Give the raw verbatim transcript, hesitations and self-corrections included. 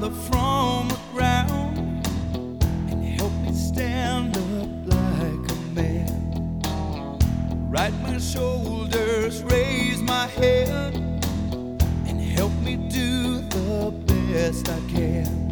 Father, from the ground and help me stand up like a man. Right my shoulders, raise my head, and help me do the best I can.